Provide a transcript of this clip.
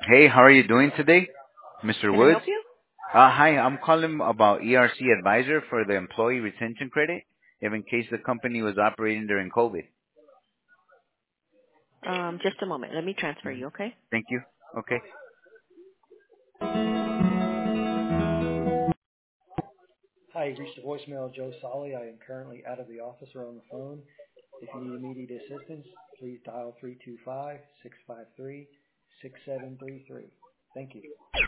Hey, how are you doing today, Mr. Can I Woods? help you? Hi, I'm calling about ERC Advisor for the employee retention credit, if in case the company was operating during COVID. Just a moment. Let me transfer hmm you, okay? Thank you. Okay. Hi, you've reached the voicemail of Joe Solly. I am currently out of the office or on the phone. If you need immediate assistance, please dial 325-653-6733. Thank you.